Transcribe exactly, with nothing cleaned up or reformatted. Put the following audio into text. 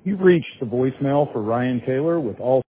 You've reached the voicemail for Ryan Taylor with all